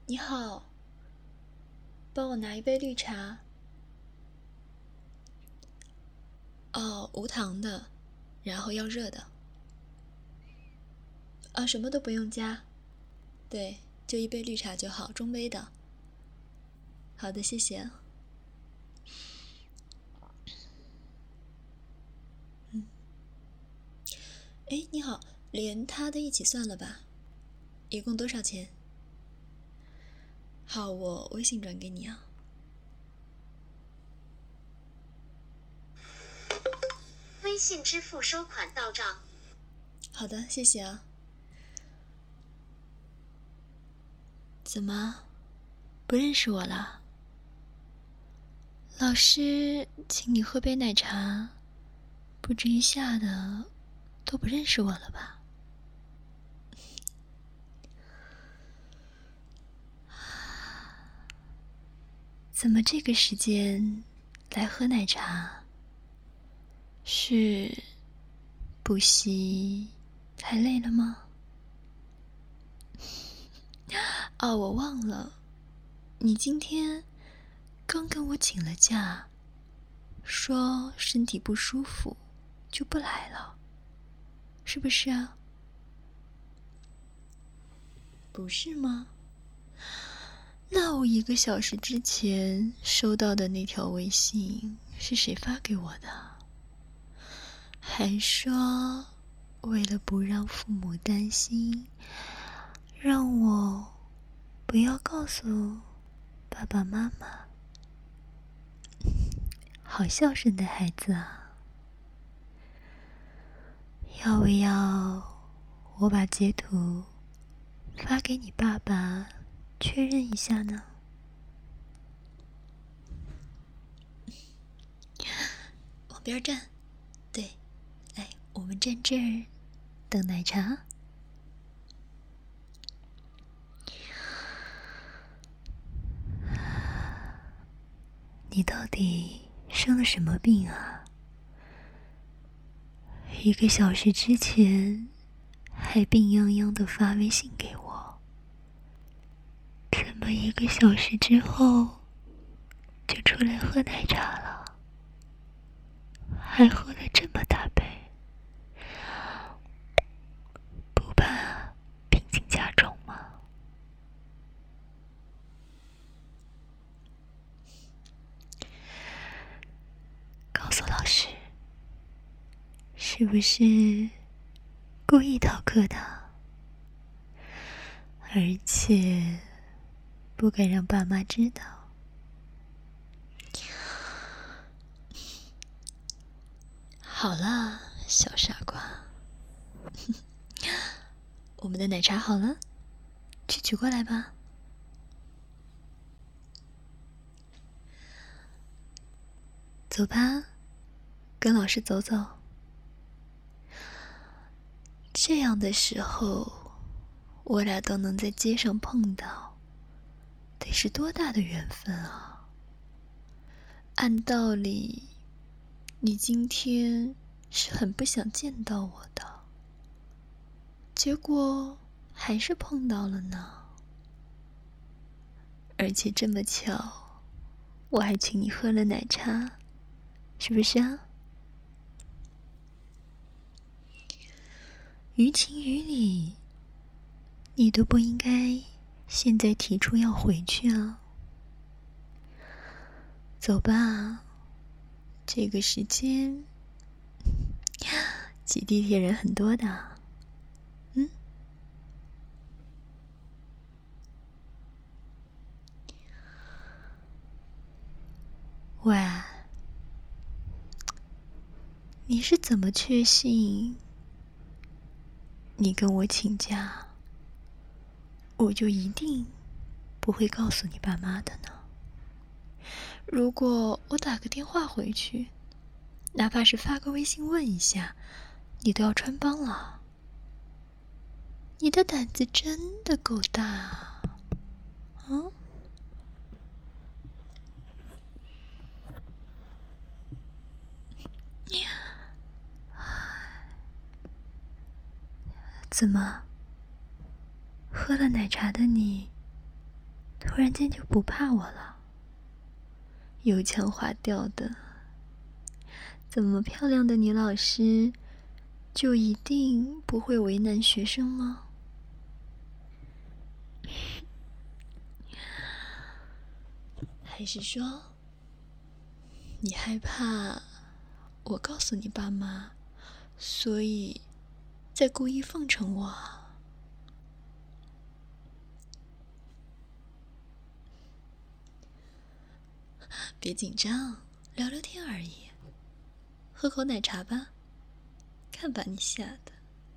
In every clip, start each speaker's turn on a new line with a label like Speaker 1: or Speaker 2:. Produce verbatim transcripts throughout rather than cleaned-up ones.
Speaker 1: 你好，帮我拿一杯绿茶。哦，无糖的，然后要热的。啊，什么都不用加。对，就一杯绿茶就好，中杯的。好的，谢谢。嗯，哎，你好，连他的一起算了吧，一共多少钱？好，我微信转给你啊。
Speaker 2: 微信支付收款到账。
Speaker 1: 好的，谢谢啊。怎么，不认识我了？老师请你喝杯奶茶，不至于吓得都不认识我了吧？怎么这个时间来喝奶茶？是补习太累了吗？哦，我忘了，你今天刚跟我请了假，说身体不舒服就不来了，是不是啊？不是吗？那我一个小时之前收到的那条微信是谁发给我的？还说为了不让父母担心，让我不要告诉爸爸妈妈。好孝顺的孩子啊！要不要我把截图发给你爸爸确认一下呢？往边站，对，来，我们站这儿等奶茶。你到底生了什么病啊？一个小时之前还病殃殃的发微信给我，怎么一个小时之后就出来喝奶茶了？还喝了这么大杯，不怕病情加重吗？告诉老师，是不是故意逃课的？而且不敢让爸妈知道。好了，小傻瓜，我们的奶茶好了，去取过来吧。走吧，跟老师走走。这样的时候，我俩都能在街上碰到，得是多大的缘分啊！按道理，你今天是很不想见到我的，结果还是碰到了呢。而且这么巧，我还请你喝了奶茶，是不是啊？于情于理，你都不应该现在提出要回去啊。走吧，这个时间挤地铁人很多的。嗯，喂，你是怎么确信你跟我请假，我就一定不会告诉你爸妈的呢？如果我打个电话回去，哪怕是发个微信问一下，你都要穿帮了。你的胆子真的够大啊！嗯？怎么？喝了奶茶的你突然间就不怕我了，油腔滑调的。怎么漂亮的女老师就一定不会为难学生吗？还是说你害怕我告诉你爸妈，所以在故意奉承我啊？别紧张，聊聊天而已。喝口奶茶吧，看把你吓的。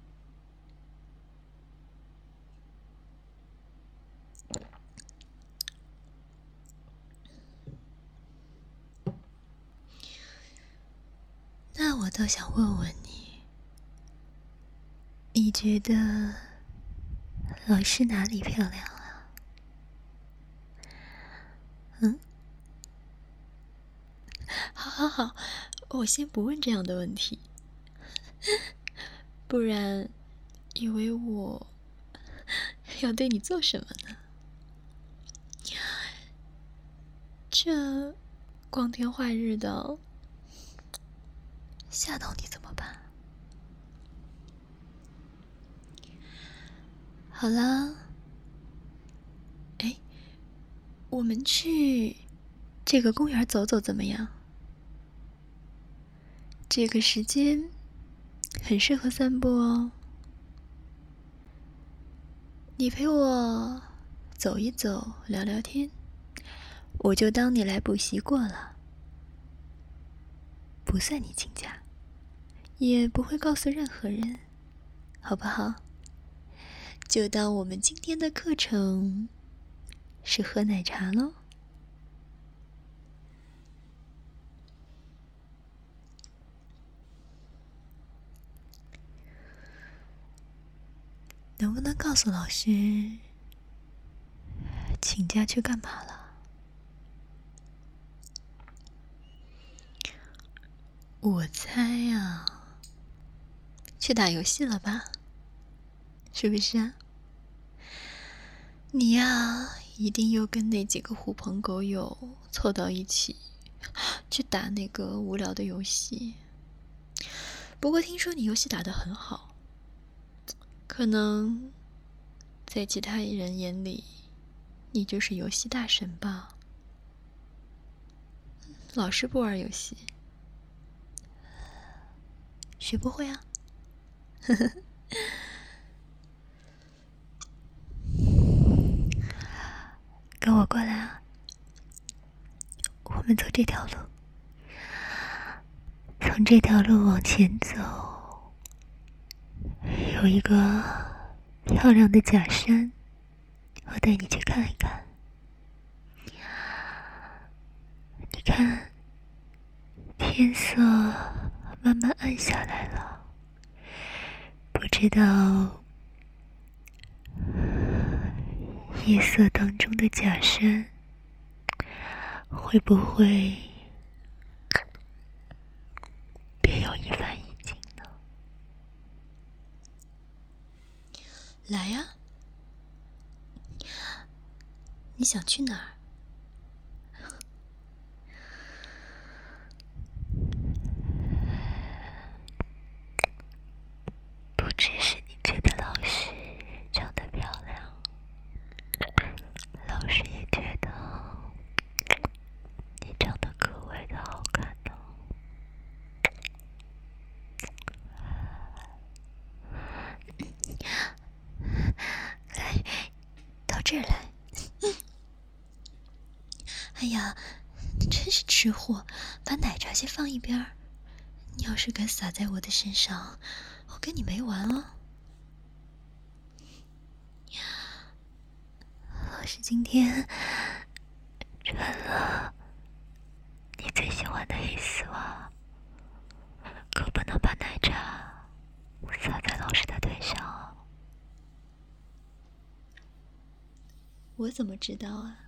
Speaker 1: 那我倒想问问你，你觉得老师哪里漂亮啊？嗯？好好好，我先不问这样的问题，不然以为我要对你做什么呢？这光天化日的，吓到你怎么办？好了，哎，我们去这个公园走走怎么样？这个时间很适合散步哦。你陪我走一走，聊聊天，我就当你来补习过了，不算你请假，也不会告诉任何人，好不好？就当我们今天的课程是喝奶茶咯。能不能告诉老师，请假去干嘛了？我猜啊，去打游戏了吧？是不是啊？你呀，一定又跟那几个狐朋狗友凑到一起，去打那个无聊的游戏。不过听说你游戏打得很好，可能在其他人眼里，你就是游戏大神吧？老师不玩游戏，学不会啊。呵呵。跟我过来啊，我们走这条路，从这条路往前走，有一个漂亮的假山，我带你去看一看。你看，天色慢慢暗下来了，不知道夜色当中的假山会不会别有一番意境呢？来呀，你想去哪儿？不只是你觉得老师长得漂亮，老师也觉得你长得格外的好看呢。来，到这儿来。哎呀，真是吃货，把奶茶先放一边儿。你要是敢洒在我的身上，我跟你没完了。老师今天穿了你最喜欢的黑丝袜，可不能把奶茶洒在老师的腿上。我怎么知道啊？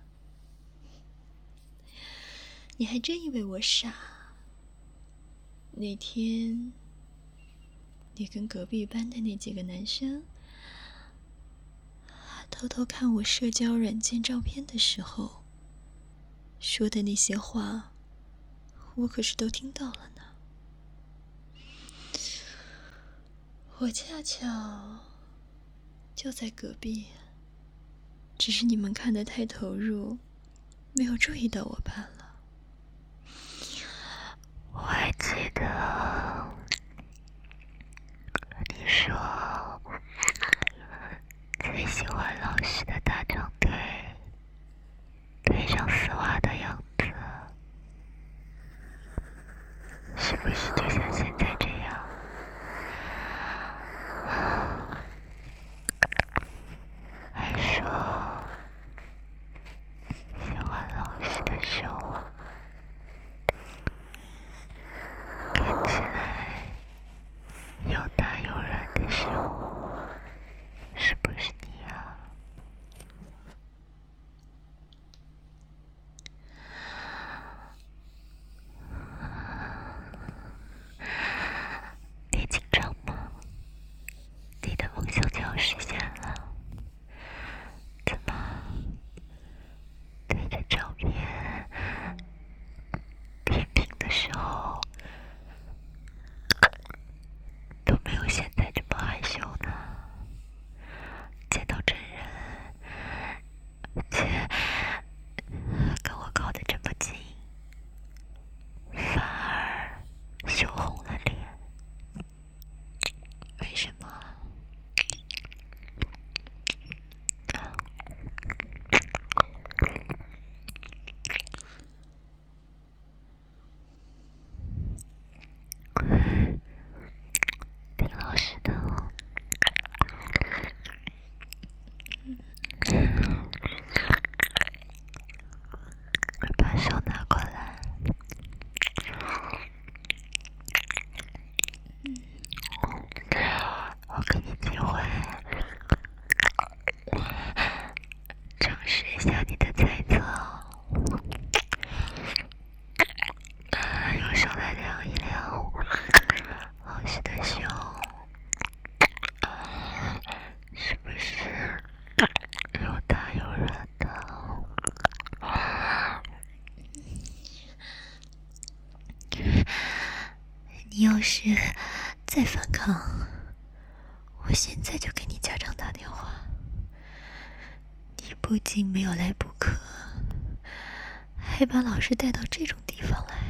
Speaker 1: 你还真以为我傻？那天你跟隔壁班的那几个男生偷偷看我社交软件照片的时候说的那些话，我可是都听到了呢。我恰巧就在隔壁，只是你们看得太投入，没有注意到我罢了。我还记得你说最喜欢老师的大长腿，腿上丝袜的样子，是不是就像现在这样？还说喜欢老师的手，看起来又大又软的手，是不是你啊？你紧张吗？你的梦想就要实现了，怎么对着照片点评的时候都没有现在这么害羞呢？见到真人，且跟我靠得这么近，反而羞红了脸，为什么？听老师的哦。把手拿过来。我给你机会尝试一下你的猜测，用手来量一量老师的胸，是不是又大又软的？你要是再反抗，我现在就给你家长打电话。你不仅没有来补课，还把老师带到这种地方来，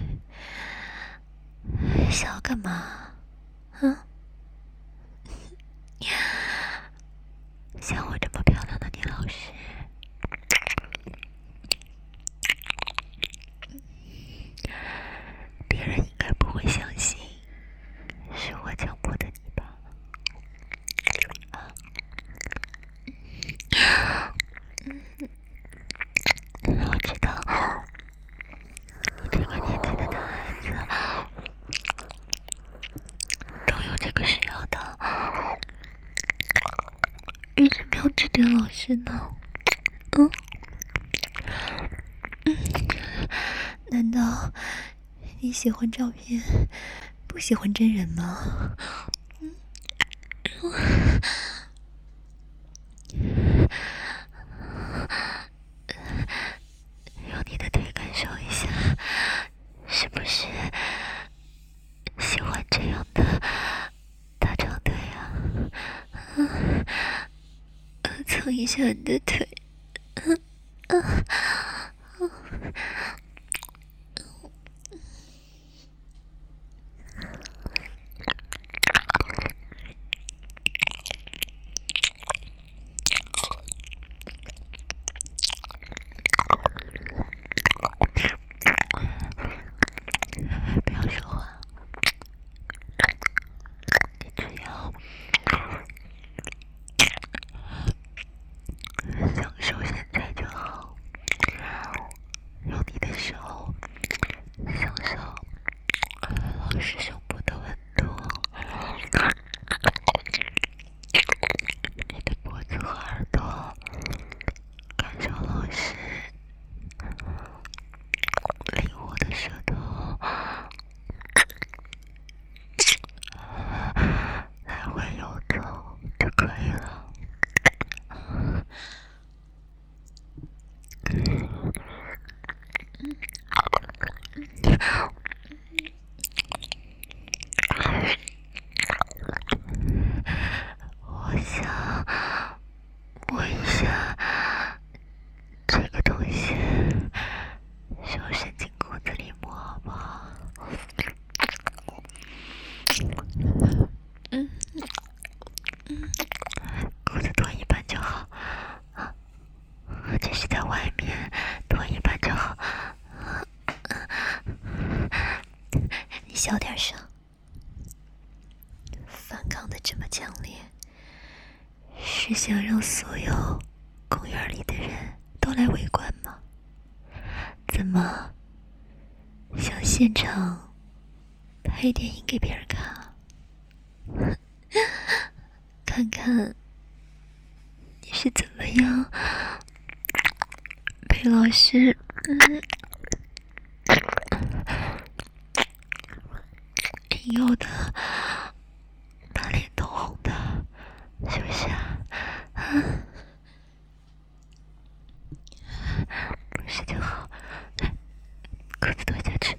Speaker 1: 想要干嘛？啊？像我这么漂亮的女老师，别人应该不会相信是我强迫的你吧？我知道你这个年纪的男孩子都有这个需要的，为什么要指点老师呢？嗯嗯，难道你喜欢照片，不喜欢真人吗？嗯，用你的腿感受一下，是不是喜欢这样的大长腿啊？嗯，蹭一下你的腿。嗯嗯嗯。不要说话，你只要享受现在就想摸一下这个东西，手伸进裤子里摸好不好？嗯嗯，裤子脱一半就好啊，只是在外面脱一半就好。你小点声，反抗的这么强烈，是想让所有公园里的人都来围观吗？怎么想现场拍电影给别人看啊？看看你是怎么样被老师嗯引诱的把脸都红的，是不是啊？啊，不是就好，来，裤子脱下去。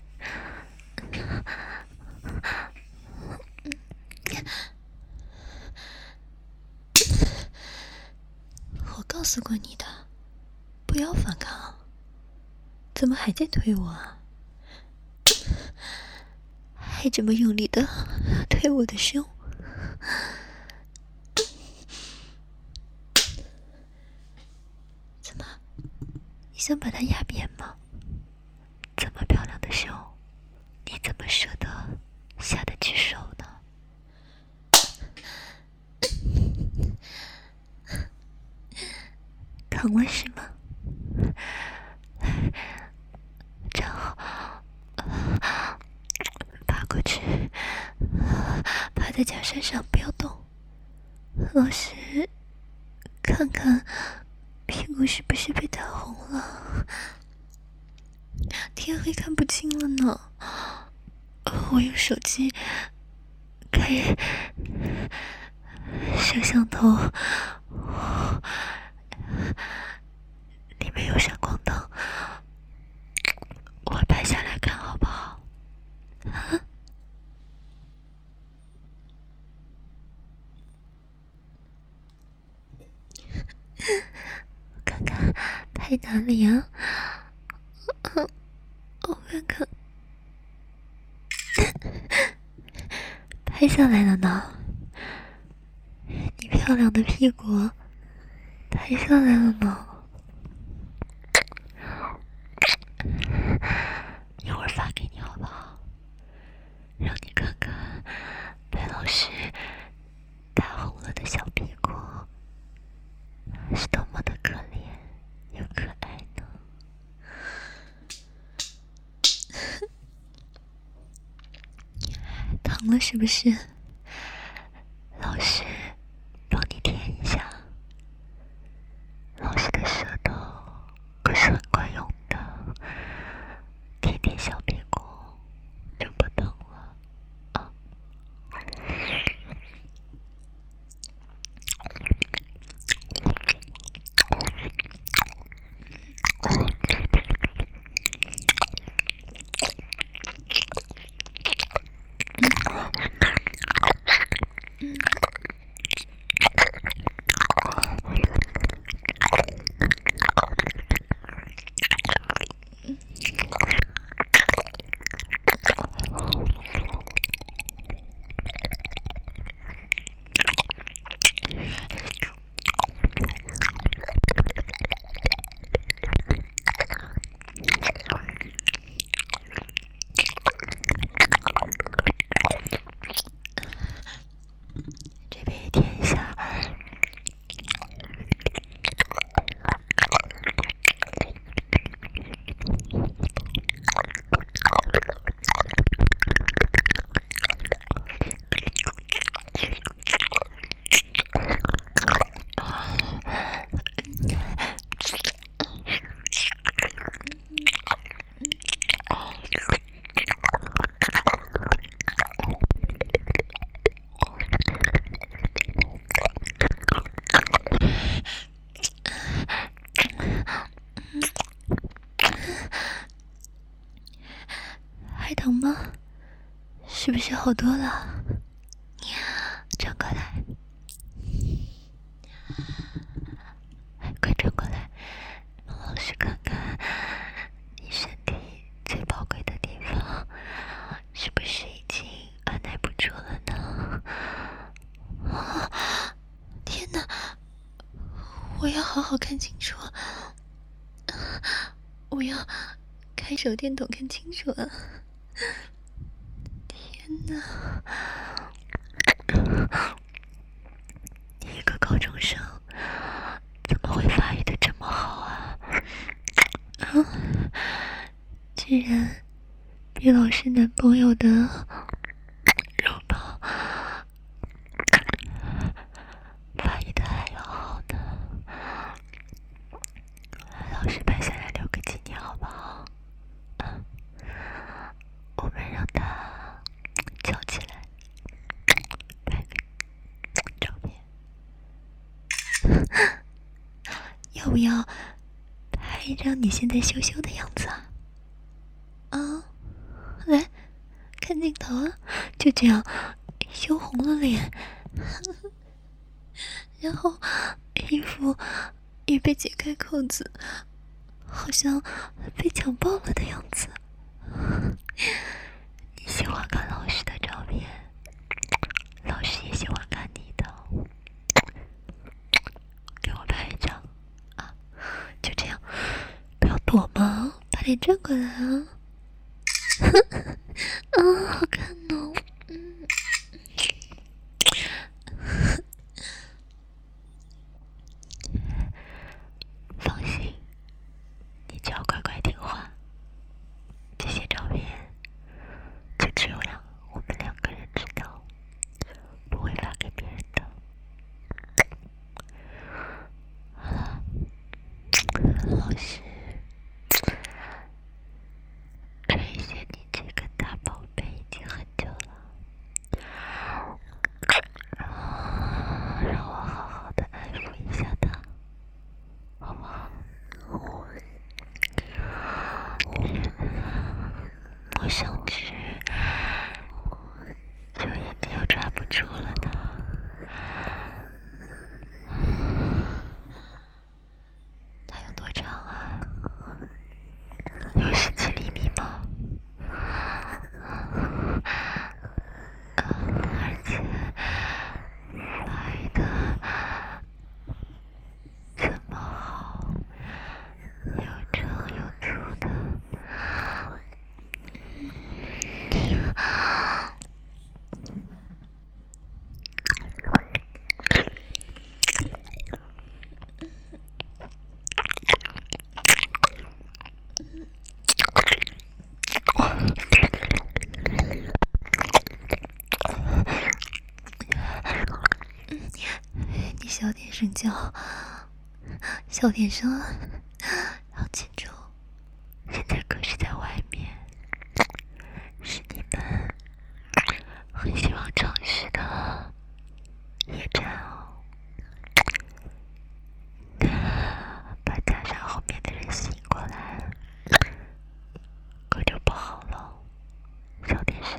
Speaker 1: 我告诉过你的，不要反抗，怎么还在推我啊？还这么用力的推我的胸，怎么？你想把它压扁吗？这么漂亮的胸，你怎么舍得下得去手呢？疼了是吗？站好，爬过去，趴在假山上，不要动。老师，看看屁股是不是被打红了？天黑看不清了呢。我用手机开摄像头，里面有闪光灯，我拍下来看好不好？啊？看看拍哪里啊？我看看，拍下来了呢。你漂亮的屁股拍下来了呢。一会儿发给你好不好？让你看看被老师打红了的小屁股是多么的可怜又可爱呢。疼了是不是？老师帮你舔一下。老师的舌头可是很管用的，舔舔小屁股就不疼了啊。这边也舔一下。还疼吗？是不是好多了？转过来。 我要好好看清楚，我要开手电筒看清楚啊！天哪，你一个高中生怎么会发育的这么好啊？啊，居然比老师男朋友的肉包发育的还要好呢。老师拍下来留个纪念好不好？啊，我们让他翘起来拍个照片。要不要拍一张你现在羞羞的样子啊？啊，来，看镜头啊，就这样，羞红了脸，然后衣服也被解开扣子，好像被强暴了的样子。你喜欢看老师的照片，老师也喜欢看你的。给我拍一张啊，就这样，不要躲嘛，把脸转过来啊。啊，好看哦，嗯。放心，你只要乖乖听话，这些照片就只有让我们两个人知道，不会发给别人的。好了，老师垂涎你这个大宝贝已经很久了，让我好好的爱抚一下他，好不好？我想去，就一定要抓不住了呢。它有多长啊？有十几厘米吗？而且来的这么好，又长又粗的。你小点声叫，小点声啊！要记住，现在可是在外面，是你们很希望尝试的野战哦。把家山后面的人吸引过来，可就不好了，小点声。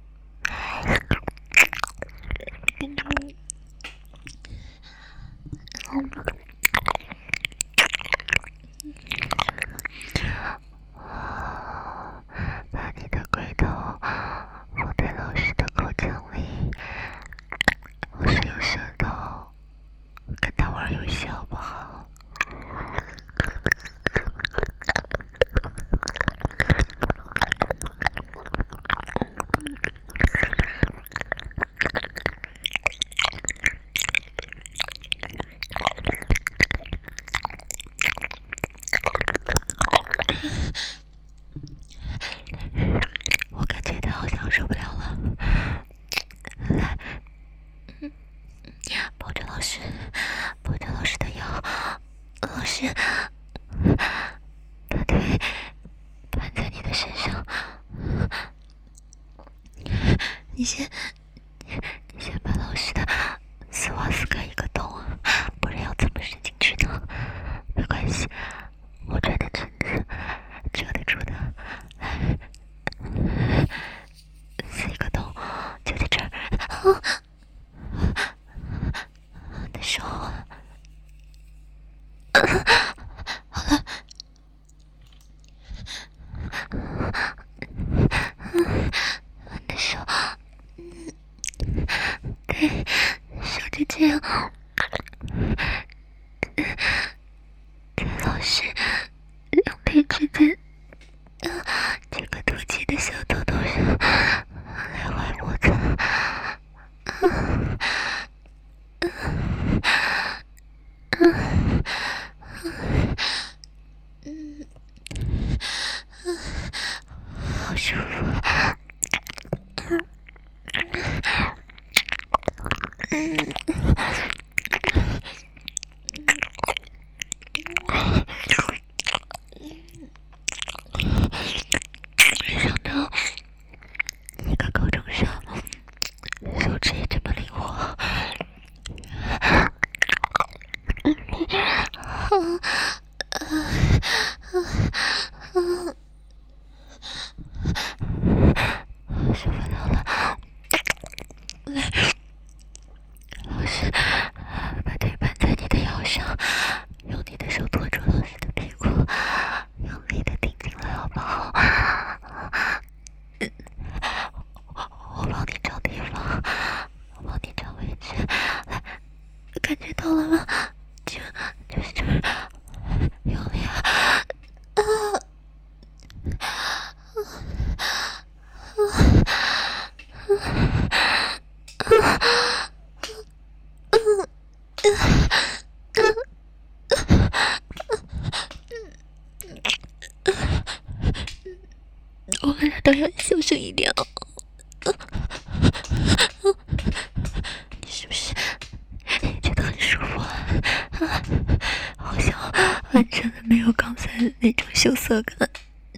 Speaker 1: 把你的龟头放在老师的口腔里，老师有舌头，跟他玩游戏好不好？我感觉他好像受不了了，来，抱着老师，抱着老师的腰，老师把腿盘在你的身上，你先，你先把老师的丝袜撕开一个洞，不然要怎么伸进去呢？没关系，我穿的裙子遮得住的，来。撕一个洞，就在这儿。啊，你的手，好了，你的手，对，手就这样， 老是用力之间，这个凸起的小头头上来回摩擦。好舒服。想到一个高中生手指也这么灵活。受不了了，老师把腿盘在你的腰上，用你的手托住老师的屁股，用力的顶进来好不好？我帮你找地方，我帮你找位置，来，感觉到了吗？就就是这儿，用力啊！啊！我们俩都要小声一点哦。你是不是也觉得很舒服啊？好像完全的没有刚才的那种羞涩感。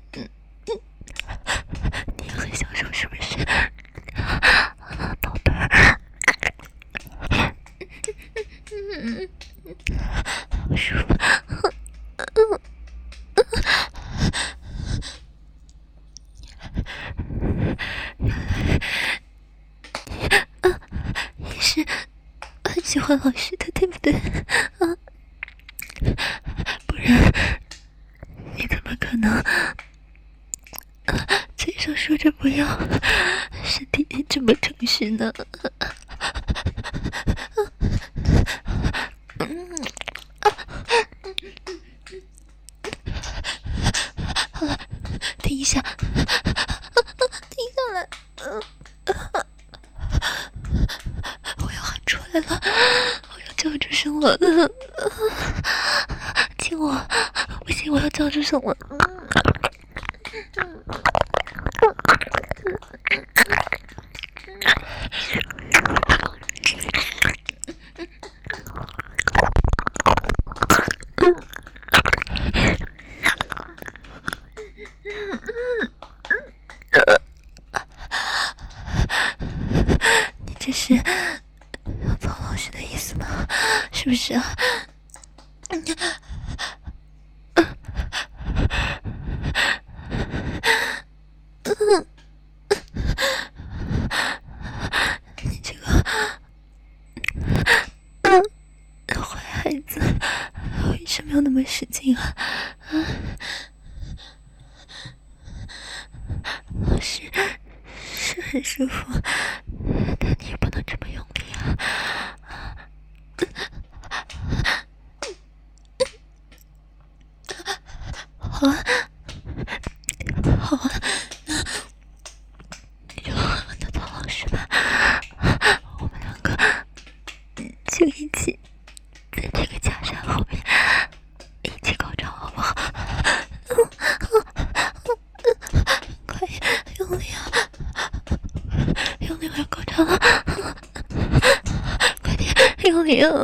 Speaker 1: 你也很享受是不是？宝贝儿，好舒服。你是很喜欢老师的，对不对？啊，不然你怎么可能嘴上说着不要，身体里这么诚实呢？好了，停一下，停下来。我要喊出来了，我要叫出声了。亲我，不行，我要叫出声了。你这是要揍老师的意思吗？是不是啊？你这个坏孩子，为什么要那么使劲啊？老师是很舒服，但你也不能这么用力啊！好啊，好啊，你就好好的做老师吧。我们两个就一起在这个假山后面一起高潮，好不好？快用力啊！用力，我要高潮了！快点用力啊！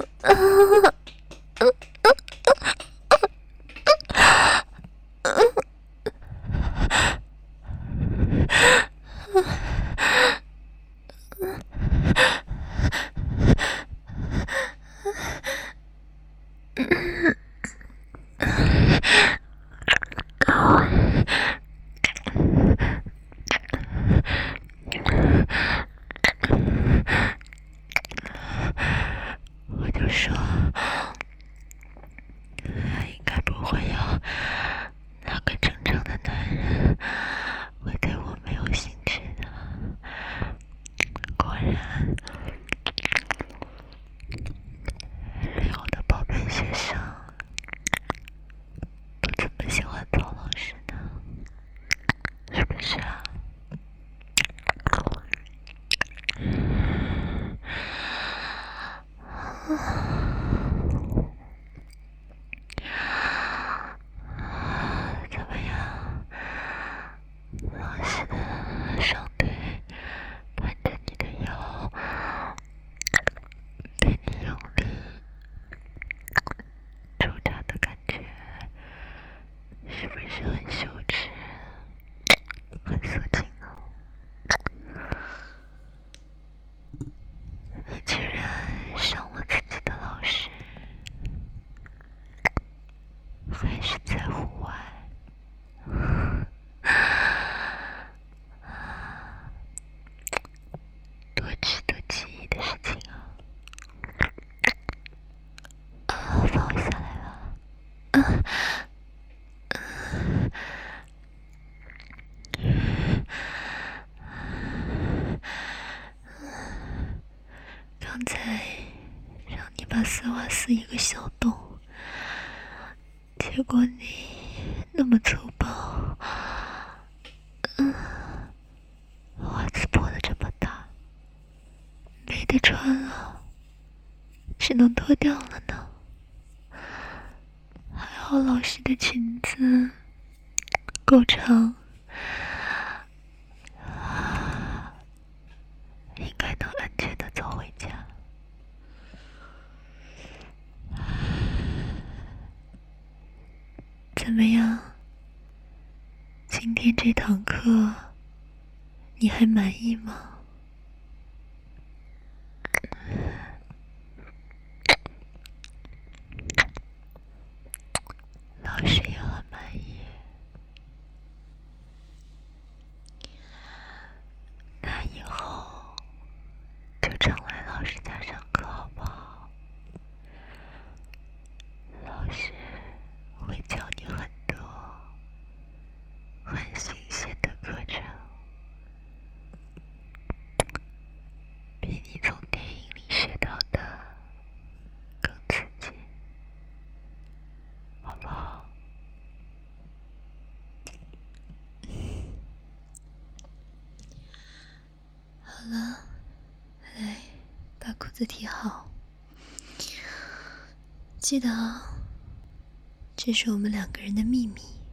Speaker 1: 我就说挖死一个小洞，结果你那么粗暴，嗯，袜子破得这么大，没得穿了，只能脱掉了呢。还好老师的裙子够长，应该能安全地走回家。怎么样？今天这堂课你还满意吗？老师也很满意。那以后就常来老师家上课好不好？老师会教你很多很新鲜的课程，比你从电影里学到的更刺激，好不好？好了，来，把裤子提好。记得啊，这是我们两个人的秘密。